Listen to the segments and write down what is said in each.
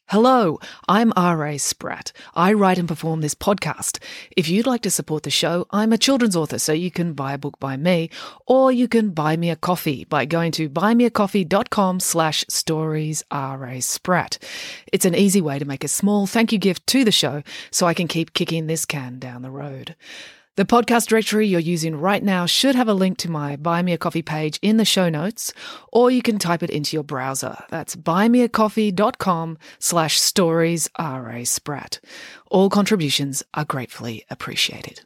Hello, I'm R.A. Spratt. I write and perform this podcast. If you'd like to support the show, I'm a children's author, so you can buy a book by me, or you can buy me a coffee by going to buymeacoffee.com/storiesRASpratt. It's an easy way to make a small thank you gift to the show so I can keep kicking this can down the road. The podcast directory you're using right now should have a link to my Buy Me a Coffee page in the show notes, or you can type it into your browser. That's buymeacoffee.com/storiesRASpratt. All contributions are gratefully appreciated.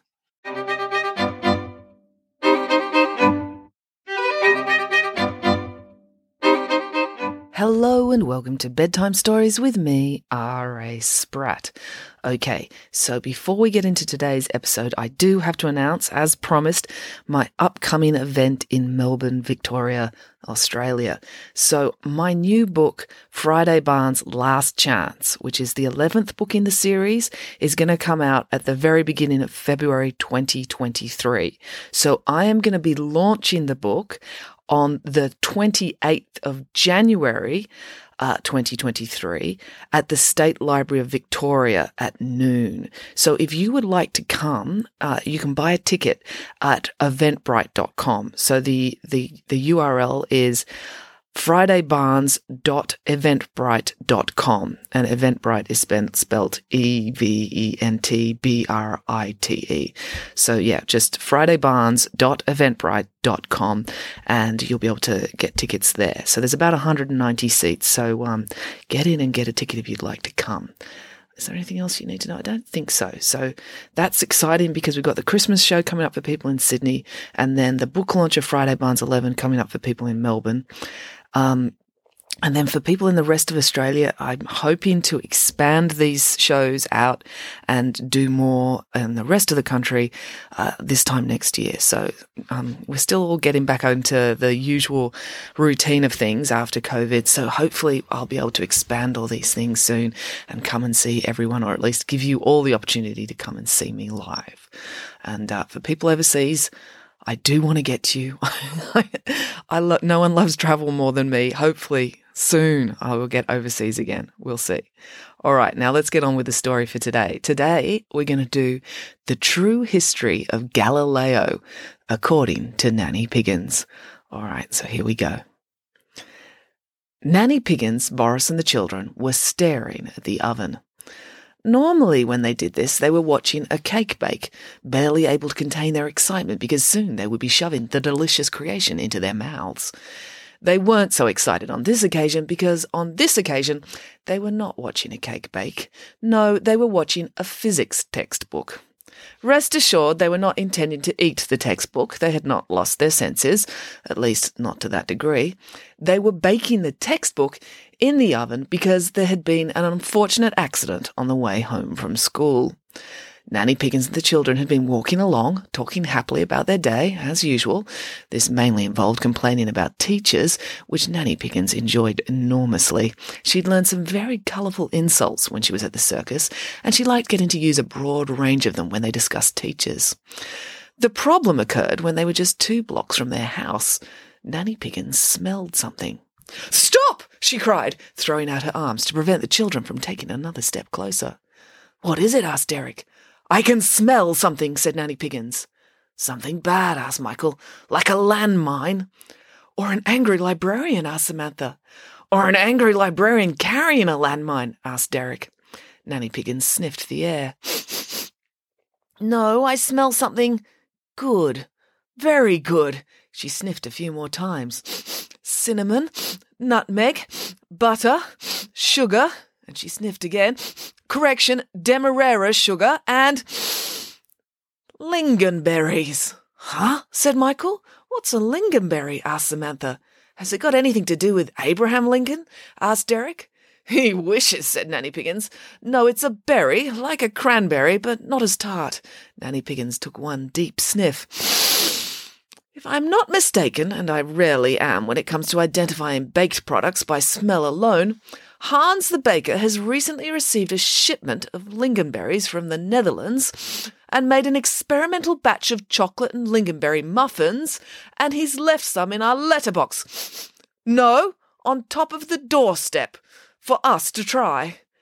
Hello and welcome to Bedtime Stories with me, R.A. Spratt. Okay, so before we get into today's episode, I do have to announce, as promised, my upcoming event in Melbourne, Victoria, Australia. So my new book, Friday Barnes' Last Chance, which is the 11th book in the series, is going to come out at the very beginning of February 2023. So I am going to be launching the book on the 28th of January, 2023 at the State Library of Victoria at noon. So if you would like to come, you can buy a ticket at eventbrite.com. So the URL is fridaybarnes.eventbrite.com, and Eventbrite is spelled EVENTBRITE. So yeah, just fridaybarnes.eventbrite.com, and you'll be able to get tickets there. So there's about 190 seats. So get in and get a ticket if you'd like to come. Is there anything else you need to know? I don't think so. So that's exciting because we've got the Christmas show coming up for people in Sydney, and then the book launch of Friday Barnes 11 coming up for people in Melbourne. And then for people in the rest of Australia, I'm hoping to expand these shows out and do more in the rest of the country this time next year. So we're still all getting back into the usual routine of things after COVID. So hopefully I'll be able to expand all these things soon and come and see everyone, or at least give you all the opportunity to come and see me live. And for people overseas, I do want to get to you. No one loves travel more than me. Hopefully soon I will get overseas again. We'll see. All right, now let's get on with the story for today. Today we're going to do the true history of Galileo according to Nanny Piggins. All right, so here we go. Nanny Piggins, Boris and the children were staring at the oven. Normally when they did this, they were watching a cake bake, barely able to contain their excitement because soon they would be shoving the delicious creation into their mouths. They weren't so excited on this occasion because on this occasion they were not watching a cake bake. No, they were watching a physics textbook. Rest assured, they were not intending to eat the textbook. They had not lost their senses, at least not to that degree. They were baking the textbook in the oven because there had been an unfortunate accident on the way home from school. Nanny Piggins and the children had been walking along, talking happily about their day, as usual. This mainly involved complaining about teachers, which Nanny Piggins enjoyed enormously. She'd learned some very colourful insults when she was at the circus, and she liked getting to use a broad range of them when they discussed teachers. The problem occurred when they were just 2 blocks from their house. Nanny Piggins smelled something. "Stop!" she cried, throwing out her arms to prevent the children from taking another step closer. "What is it?" asked Derek. "I can smell something," said Nanny Piggins. "Something bad?" asked Michael. "Like a landmine?" "Or an angry librarian?" asked Samantha. "Or an angry librarian carrying a landmine?" asked Derek. Nanny Piggins sniffed the air. "No, I smell something good. Very good." She sniffed a few more times. "Cinnamon, nutmeg, butter, sugar," and she sniffed again. "Correction, demerara sugar and lingonberries." "Huh?" said Michael. "What's a lingonberry?" asked Samantha. "Has it got anything to do with Abraham Lincoln?" asked Derek. "He wishes," said Nanny Piggins. "No, it's a berry, like a cranberry, but not as tart." Nanny Piggins took one deep sniff. "If I'm not mistaken, and I rarely am when it comes to identifying baked products by smell alone, Hans the baker has recently received a shipment of lingonberries from the Netherlands and made an experimental batch of chocolate and lingonberry muffins, and he's left some in our letterbox. No, on top of the doorstep, for us to try."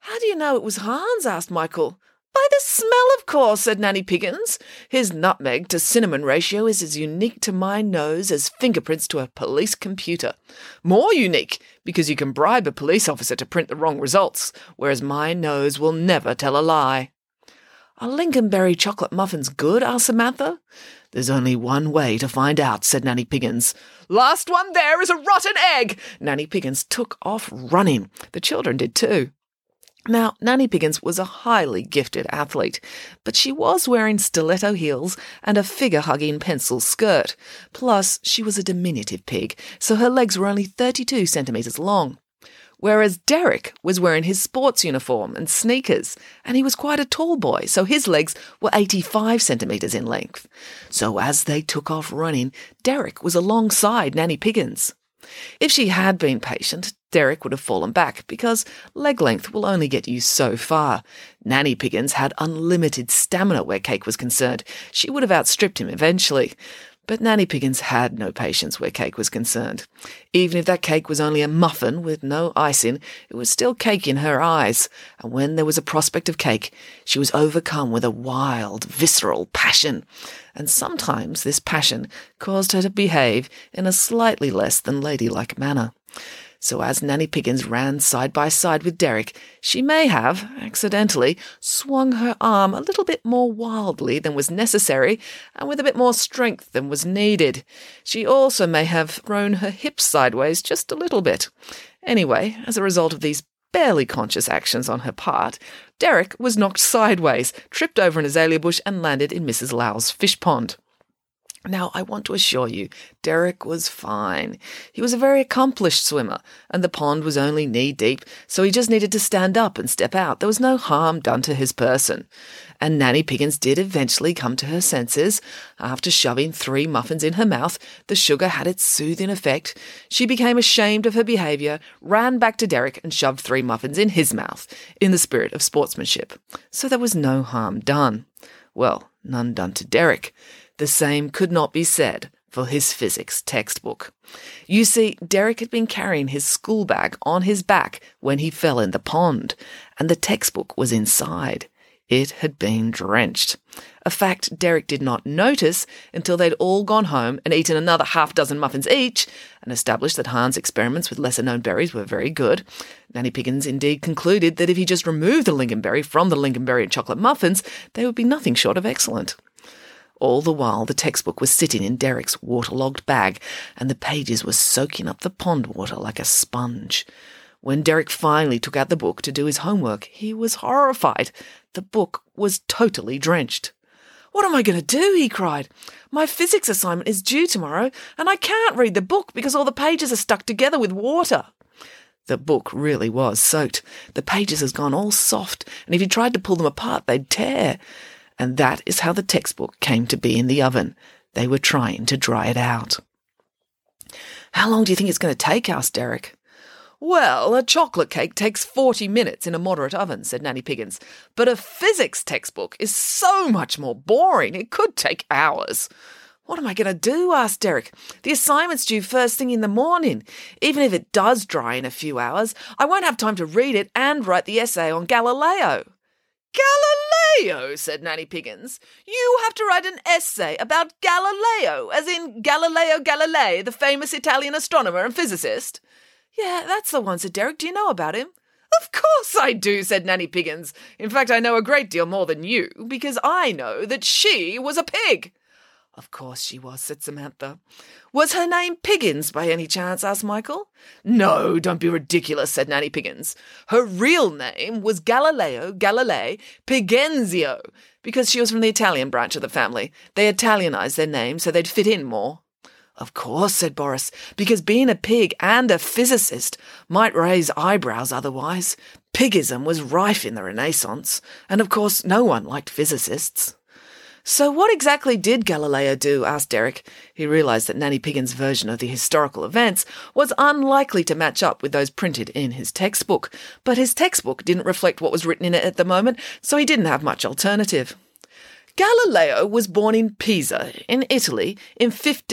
How do you know it was Hans? Asked Michael. By the smell, of course, said Nanny Piggins. His nutmeg to cinnamon ratio is as unique to my nose as fingerprints to a police computer. More unique, because you can bribe a police officer to print the wrong results, whereas my nose will never tell a lie. Are lingonberry chocolate muffins good? Asked Samantha. There's only one way to find out, said Nanny Piggins. Last one there is a rotten egg! Nanny Piggins took off running. The children did too. Now, Nanny Piggins was a highly gifted athlete, but she was wearing stiletto heels and a figure-hugging pencil skirt. Plus, she was a diminutive pig, so her legs were only 32 centimetres long. Whereas Derek was wearing his sports uniform and sneakers, and he was quite a tall boy, so his legs were 85 centimetres in length. So as they took off running, Derek was alongside Nanny Piggins. If she had been patient, Derek would have fallen back, because leg length will only get you so far. Nanny Piggins had unlimited stamina where Cake was concerned. She would have outstripped him eventually. But Nanny Piggins had no patience where Cake was concerned. Even if that cake was only a muffin with no icing, it was still cake in her eyes, and when there was a prospect of cake, she was overcome with a wild, visceral passion. And sometimes this passion caused her to behave in a slightly less than ladylike manner. So as Nanny Piggins ran side by side with Derek, she may have, accidentally, swung her arm a little bit more wildly than was necessary and with a bit more strength than was needed. She also may have thrown her hips sideways just a little bit. Anyway, as a result of these barely conscious actions on her part, Derek was knocked sideways, tripped over an azalea bush and landed in Mrs. Lau's fish pond. Now, I want to assure you, Derek was fine. He was a very accomplished swimmer, and the pond was only knee-deep, so he just needed to stand up and step out. There was no harm done to his person. And Nanny Piggins did eventually come to her senses. After shoving 3 muffins in her mouth, the sugar had its soothing effect. She became ashamed of her behaviour, ran back to Derek and shoved 3 muffins in his mouth, in the spirit of sportsmanship. So there was no harm done. Well, none done to Derek. The same could not be said for his physics textbook. You see, Derek had been carrying his school bag on his back when he fell in the pond, and the textbook was inside. It had been drenched. A fact Derek did not notice until they'd all gone home and eaten another 6 muffins each, and established that Hans' experiments with lesser-known berries were very good. Nanny Piggins indeed concluded that if he just removed the lingonberry from the lingonberry and chocolate muffins, they would be nothing short of excellent. All the while, the textbook was sitting in Derek's waterlogged bag, and the pages were soaking up the pond water like a sponge. When Derek finally took out the book to do his homework, he was horrified. The book was totally drenched. "What am I going to do?" he cried. "My physics assignment is due tomorrow, and I can't read the book because all the pages are stuck together with water." The book really was soaked. The pages had gone all soft, and if you tried to pull them apart, they'd tear. And that is how the textbook came to be in the oven. They were trying to dry it out. "How long do you think it's going to take?" asked Derek. "Well, a chocolate cake takes 40 minutes in a moderate oven," said Nanny Piggins. "But a physics textbook is so much more boring. It could take hours." "What am I going to do?" asked Derek. "The assignment's due first thing in the morning. Even if it does dry in a few hours, I won't have time to read it and write the essay on Galileo." "Galileo," said Nanny Piggins. "You have to write an essay about Galileo, as in Galileo Galilei, the famous Italian astronomer and physicist?" "Yeah, that's the one," said Derek. "Do you know about him?" "Of course I do," said Nanny Piggins. "In fact, I know a great deal more than you, because I know that she was a pig." "Of course she was," said Samantha. "Was her name Piggins by any chance?" asked Michael. "No, don't be ridiculous," said Nanny Piggins. "Her real name was Galileo Galilei Piggenzio, because she was from the Italian branch of the family. They Italianized their name so they'd fit in more." "Of course," said Boris, "because being a pig and a physicist might raise eyebrows otherwise. Pigism was rife in the Renaissance, and of course no one liked physicists." "So what exactly did Galileo do?" asked Derek. He realised that Nanny Piggins' version of the historical events was unlikely to match up with those printed in his textbook, but his textbook didn't reflect what was written in it at the moment, so he didn't have much alternative. Galileo was born in Pisa, in Italy, in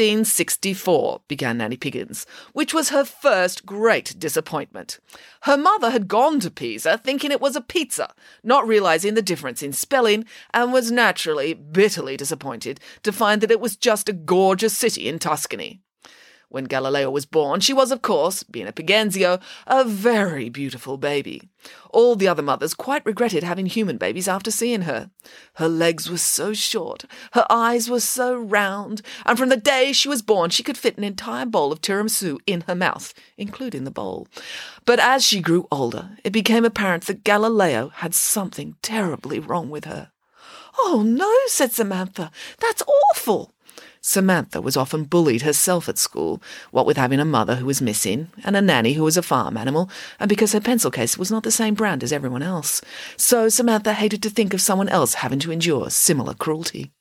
1564, began Nanny Piggins, which was her first great disappointment. Her mother had gone to Pisa thinking it was a pizza, not realising the difference in spelling, and was naturally bitterly disappointed to find that it was just a gorgeous city in Tuscany. When Galileo was born, she was, of course, being a Pigenzio, a very beautiful baby. All the other mothers quite regretted having human babies after seeing her. Her legs were so short, her eyes were so round, and from the day she was born she could fit an entire bowl of tiramisu in her mouth, including the bowl. But as she grew older, it became apparent that Galileo had something terribly wrong with her. "Oh, no," said Samantha, "that's awful." Samantha was often bullied herself at school, what with having a mother who was missing, and a nanny who was a farm animal, and because her pencil case was not the same brand as everyone else. So Samantha hated to think of someone else having to endure similar cruelty.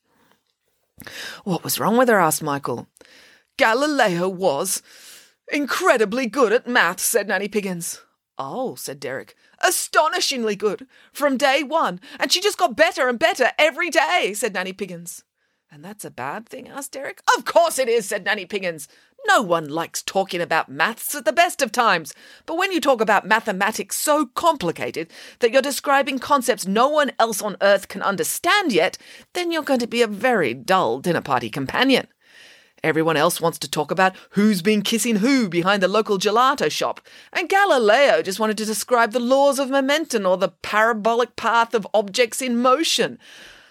"What was wrong with her?" asked Michael. "Galileo was incredibly good at maths," said Nanny Piggins. "Oh," said Derek. "Astonishingly good, from day one, and she just got better and better every day," said Nanny Piggins. "And that's a bad thing?" asked Derek. "Of course it is," said Nanny Piggins. "No one likes talking about maths at the best of times. But when you talk about mathematics so complicated that you're describing concepts no one else on earth can understand yet, then you're going to be a very dull dinner party companion. Everyone else wants to talk about who's been kissing who behind the local gelato shop, and Galileo just wanted to describe the laws of momentum or the parabolic path of objects in motion.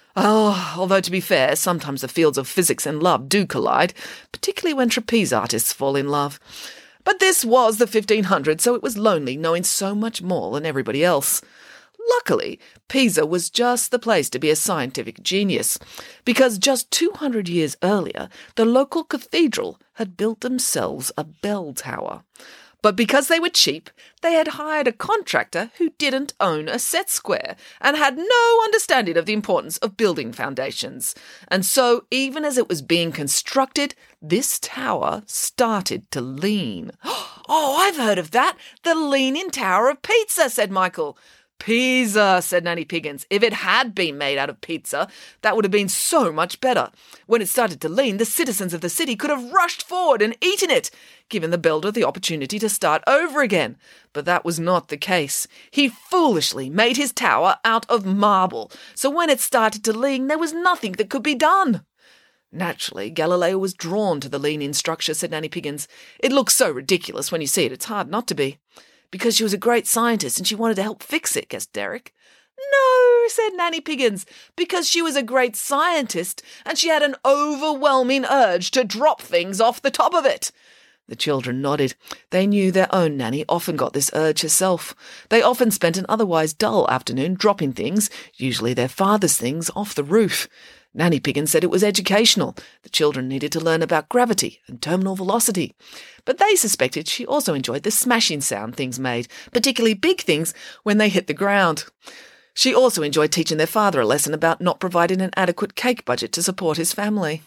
Oh, although to be fair, sometimes the fields of physics and love do collide, particularly when trapeze artists fall in love. But this was the 1500s, so it was lonely knowing so much more than everybody else. Luckily, Pisa was just the place to be a scientific genius, because just 200 years earlier, the local cathedral had built themselves a bell tower. But because they were cheap, they had hired a contractor who didn't own a set square and had no understanding of the importance of building foundations. And so, even as it was being constructed, this tower started to lean. "Oh, I've heard of that! The Leaning Tower of Pizza," said Michael. "Pisa," said Nanny Piggins. "If it had been made out of pizza, that would have been so much better. When it started to lean, the citizens of the city could have rushed forward and eaten it, giving the builder the opportunity to start over again. But that was not the case. He foolishly made his tower out of marble, so when it started to lean, there was nothing that could be done." "Naturally, Galileo was drawn to the leaning structure," said Nanny Piggins. "It looks so ridiculous when you see it, it's hard not to be." "Because she was a great scientist and she wanted to help fix it," guessed Derek. "No," said Nanny Piggins, "because she was a great scientist and she had an overwhelming urge to drop things off the top of it." The children nodded. They knew their own Nanny often got this urge herself. They often spent an otherwise dull afternoon dropping things, usually their father's things, off the roof. Nanny Piggins said it was educational. The children needed to learn about gravity and terminal velocity. But they suspected she also enjoyed the smashing sound things made, particularly big things, when they hit the ground. She also enjoyed teaching their father a lesson about not providing an adequate cake budget to support his family.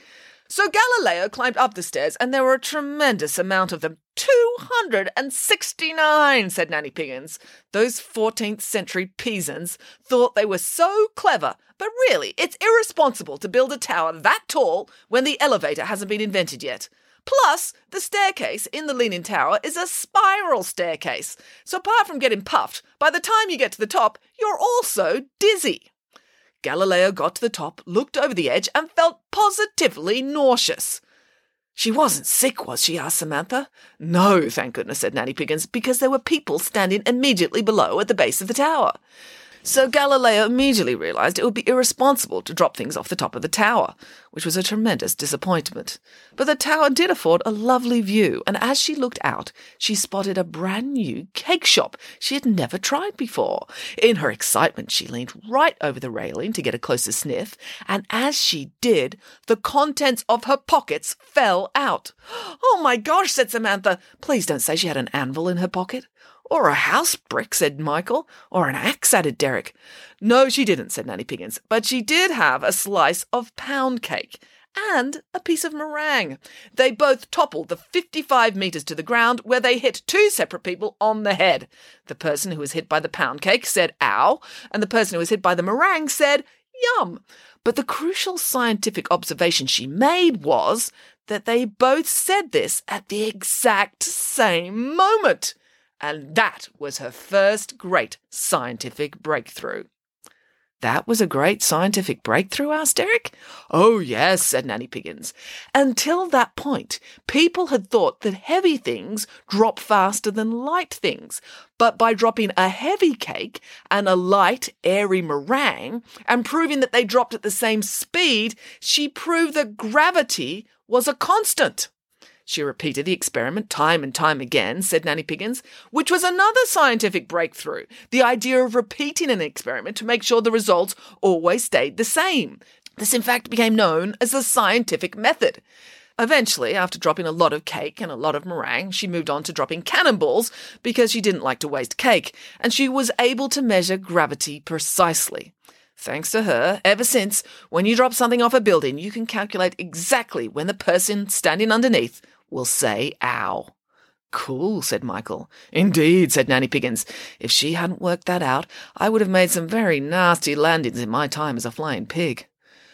So Galileo climbed up the stairs, and there were a tremendous amount of them. 269, said Nanny Piggins. Those 14th century Pisans thought they were so clever, but really, it's irresponsible to build a tower that tall when the elevator hasn't been invented yet. Plus, the staircase in the Leaning Tower is a spiral staircase. So apart from getting puffed, by the time you get to the top, you're also dizzy. Galileo got to the top, looked over the edge, and felt positively nauseous. She wasn't sick, was she? Asked Samantha. No, thank goodness, said Nanny Piggins, because there were people standing immediately below at the base of the tower. So Galileo immediately realised it would be irresponsible to drop things off the top of the tower, which was a tremendous disappointment. But the tower did afford a lovely view, and as she looked out, she spotted a brand new cake shop she had never tried before. In her excitement, she leaned right over the railing to get a closer sniff, and as she did, the contents of her pockets fell out. Oh my gosh, said Samantha. Please don't say she had an anvil in her pocket. Or a house brick, said Michael. Or an axe, added Derek. No, she didn't, said Nanny Piggins, but she did have a slice of pound cake and a piece of meringue. They both toppled the 55 metres to the ground, where they hit two separate people on the head. The person who was hit by the pound cake said, ow, and the person who was hit by the meringue said, Yum! But the crucial scientific observation she made was that they both said this at the exact same moment. And that was her first great scientific breakthrough. That was a great scientific breakthrough? Asked Derek. Oh, yes, said Nanny Piggins. Until that point, people had thought that heavy things drop faster than light things. But by dropping a heavy cake and a light, airy meringue, and proving that they dropped at the same speed, she proved that gravity was a constant. She repeated the experiment time and time again, said Nanny Piggins, which was another scientific breakthrough, the idea of repeating an experiment to make sure the results always stayed the same. This, in fact, became known as the scientific method. Eventually, after dropping a lot of cake and a lot of meringue, she moved on to dropping cannonballs because she didn't like to waste cake, and she was able to measure gravity precisely. Thanks to her, ever since, when you drop something off a building, you can calculate exactly when the person standing underneath will say, ow. Cool, said Michael. Indeed, said Nanny Piggins. If she hadn't worked that out, I would have made some very nasty landings in my time as a flying pig.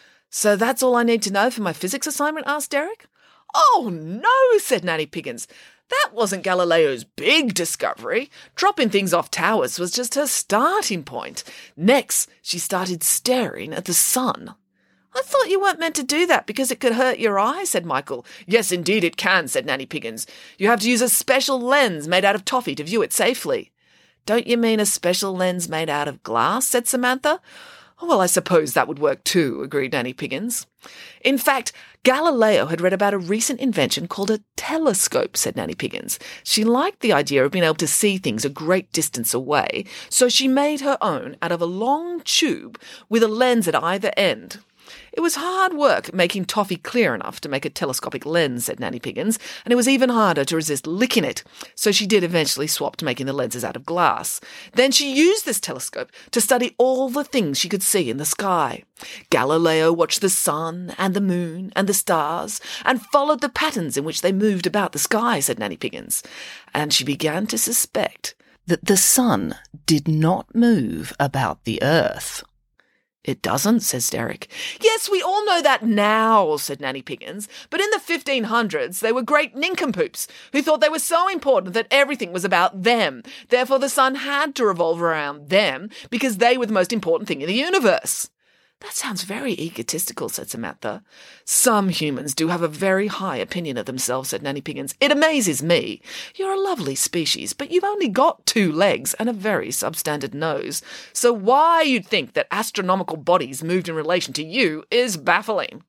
So that's all I need to know for my physics assignment? Asked Derek. Oh, no, said Nanny Piggins. That wasn't Galileo's big discovery. Dropping things off towers was just her starting point. Next, she started staring at the sun. I thought you weren't meant to do that because it could hurt your eye, said Michael. Yes, indeed it can, said Nanny Piggins. You have to use a special lens made out of toffee to view it safely. Don't you mean a special lens made out of glass, said Samantha. Well, I suppose that would work too, agreed Nanny Piggins. In fact, Galileo had read about a recent invention called a telescope, said Nanny Piggins. She liked the idea of being able to see things a great distance away, so she made her own out of a long tube with a lens at either end. It was hard work making toffee clear enough to make a telescopic lens, said Nanny Piggins, and it was even harder to resist licking it, so she did eventually swap to making the lenses out of glass. Then she used this telescope to study all the things she could see in the sky. Galileo watched the sun and the moon and the stars and followed the patterns in which they moved about the sky, said Nanny Piggins, and she began to suspect that the sun did not move about the earth. It doesn't, says Derek. Yes, we all know that now, said Nanny Piggins, but in the 1500s they were great nincompoops who thought they were so important that everything was about them. Therefore the sun had to revolve around them because they were the most important thing in the universe. That sounds very egotistical, said Samantha. Some humans do have a very high opinion of themselves, said Nanny Piggins. It amazes me. You're a lovely species, but you've only got 2 legs and a very substandard nose. So why you'd think that astronomical bodies moved in relation to you is baffling.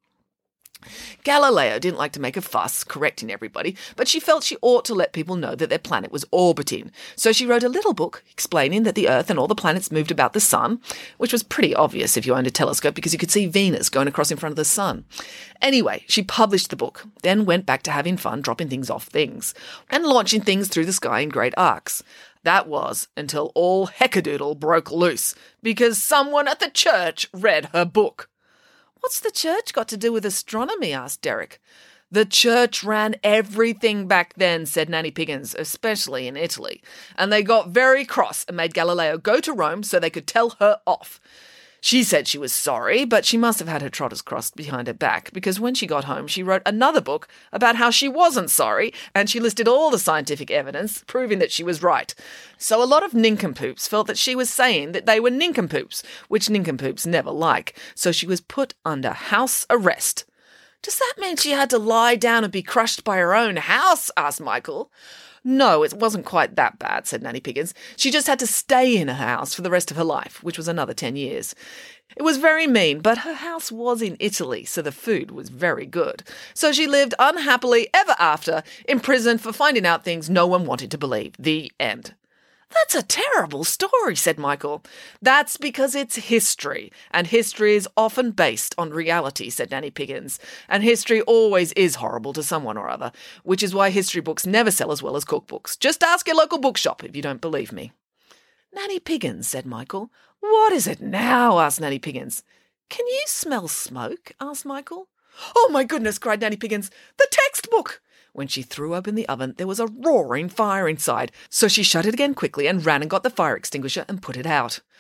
Galileo didn't like to make a fuss correcting everybody, but she felt she ought to let people know that their planet was orbiting. So she wrote a little book explaining that the Earth and all the planets moved about the sun, which was pretty obvious if you owned a telescope because you could see Venus going across in front of the sun. Anyway, she published the book, then went back to having fun dropping things off things and launching things through the sky in great arcs. That was until all heckadoodle broke loose because someone at the church read her book. What's the church got to do with astronomy? Asked Derek. The church ran everything back then, said Nanny Piggins, especially in Italy, and they got very cross and made Galileo go to Rome so they could tell her off. She said she was sorry, but she must have had her trotters crossed behind her back, because when she got home she wrote another book about how she wasn't sorry, and she listed all the scientific evidence proving that she was right. So a lot of nincompoops felt that she was saying that they were nincompoops, which nincompoops never like, so she was put under house arrest. Does that mean she had to lie down and be crushed by her own house? Asked Michael. No, it wasn't quite that bad, said Nanny Piggins. She just had to stay in her house for the rest of her life, which was another 10 years. It was very mean, but her house was in Italy, so the food was very good. So she lived unhappily ever after, in prison for finding out things no one wanted to believe. The end. That's a terrible story, said Michael. That's because it's history, and history is often based on reality, said Nanny Piggins. And history always is horrible to someone or other, which is why history books never sell as well as cookbooks. Just ask your local bookshop if you don't believe me. Nanny Piggins, said Michael. What is it now? Asked Nanny Piggins. Can you smell smoke? Asked Michael. Oh, my goodness, cried Nanny Piggins. The textbook! When she threw open the oven, there was a roaring fire inside, so she shut it again quickly and ran and got the fire extinguisher and put it out.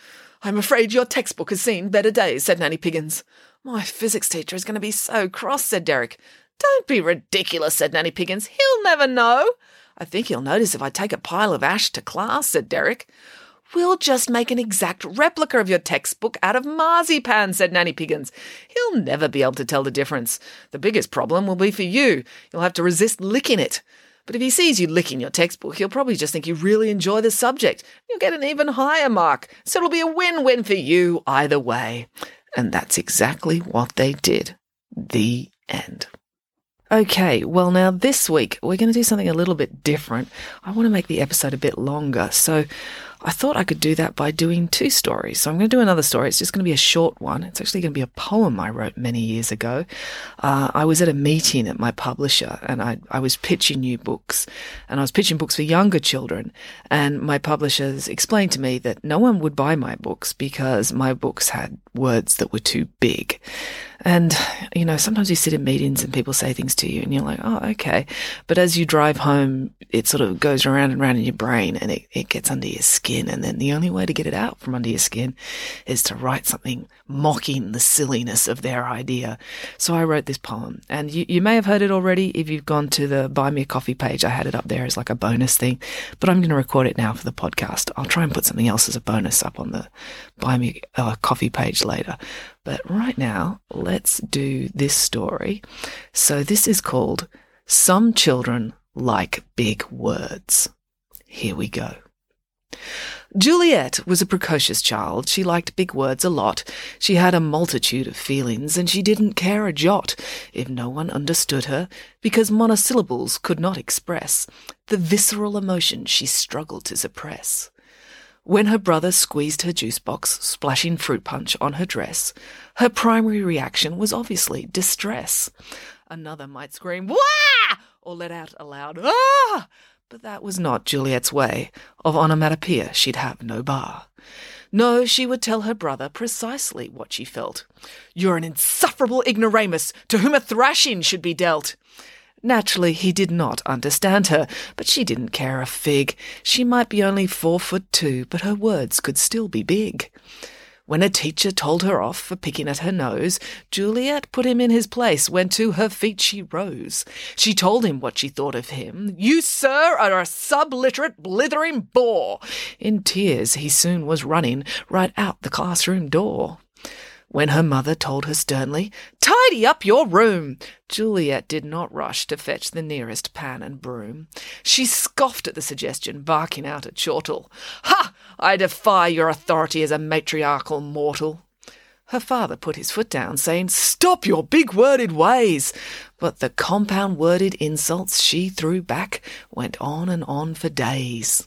I'm afraid your textbook has seen better days, said Nanny Piggins. My physics teacher is going to be so cross, said Derek. Don't be ridiculous, said Nanny Piggins. He'll never know. I think he'll notice if I take a pile of ash to class, said Derek. We'll just make an exact replica of your textbook out of marzipan, said Nanny Piggins. He'll never be able to tell the difference. The biggest problem will be for you. You'll have to resist licking it. But if he sees you licking your textbook, he'll probably just think you really enjoy the subject. You'll get an even higher mark. So it'll be a win-win for you either way. And that's exactly what they did. The end. Okay, well now this week we're going to do something a little bit different. I want to make the episode a bit longer, so I thought I could do that by doing two stories. So I'm going to do another story. It's just going to be a short one. It's actually going to be a poem I wrote many years ago. I was at a meeting at my publisher and I was pitching new books, and I was pitching books for younger children, and my publishers explained to me that no one would buy my books because my books had words that were too big. And, you know, sometimes you sit in meetings and people say things to you and you're like, oh, okay. But as you drive home, it sort of goes around and around in your brain and it gets under your skin. And then the only way to get it out from under your skin is to write something mocking the silliness of their idea. So I wrote this poem, and you may have heard it already if you've gone to the Buy Me a Coffee page. I had it up there as like a bonus thing, but I'm going to record it now for the podcast. I'll try and put something else as a bonus up on the Buy Me a Coffee page later. But right now, let's do this story. So this is called Some Children Like Big Words. Here we go. Juliet was a precocious child. She liked big words a lot. She had a multitude of feelings, and she didn't care a jot if no one understood her, because monosyllables could not express the visceral emotion she struggled to suppress. When her brother squeezed her juice box, splashing fruit punch on her dress, her primary reaction was obviously distress. Another might scream, "Wah!" or let out a loud, "Ah!" But that was not Juliet's way. Of onomatopoeia she'd have no bar. No, she would tell her brother precisely what she felt. "You're an insufferable ignoramus to whom a thrashing should be dealt." Naturally, he did not understand her, but she didn't care a fig. She might be only 4'2", but her words could still be big. When a teacher told her off for picking at her nose, Juliet put him in his place when to her feet she rose. She told him what she thought of him. "You, sir, are a subliterate, blithering bore." In tears he soon was running right out the classroom door. When her mother told her sternly, "Tidy up your room," Juliet did not rush to fetch the nearest pan and broom. She scoffed at the suggestion, barking out at Chortle, "Ha! I defy your authority as a matriarchal mortal." Her father put his foot down, saying, "Stop your big-worded ways." But the compound-worded insults she threw back went on and on for days.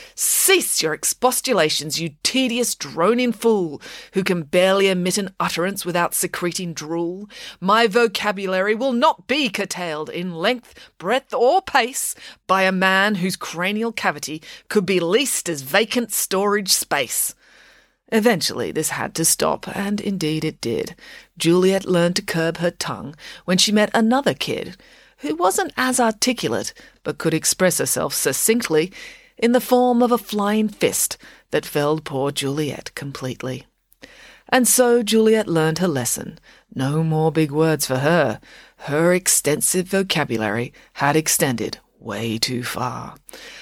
"Cease your expostulations, you tedious droning fool, who can barely emit an utterance without secreting drool. My vocabulary will not be curtailed in length, breadth, or pace by a man whose cranial cavity could be leased as vacant storage space." Eventually this had to stop, and indeed it did. Juliet learned to curb her tongue when she met another kid who wasn't as articulate but could express herself succinctly in the form of a flying fist that felled poor Juliet completely. And so Juliet learned her lesson. No more big words for her. Her extensive vocabulary had extended way too far.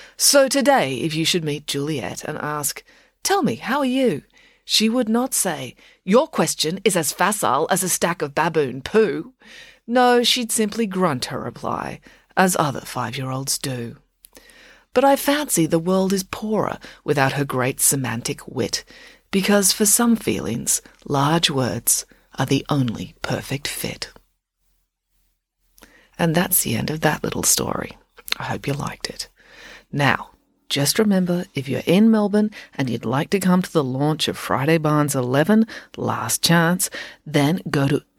So today, if you should meet Juliet and ask, "Tell me, how are you?" she would not say, "Your question is as facile as a stack of baboon poo." No, she'd simply grunt her reply, as other 5-year-olds do. But I fancy the world is poorer without her great semantic wit, because for some feelings, large words are the only perfect fit. And that's the end of that little story. I hope you liked it. Now, just remember, if you're in Melbourne and you'd like to come to the launch of Friday Barnes 11, Last Chance, then go to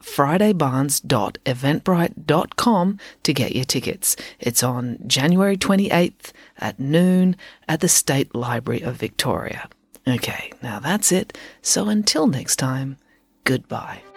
fridaybarnes.eventbrite.com to get your tickets. It's on January 28th at noon at the State Library of Victoria. Okay, now that's it. So until next time, goodbye.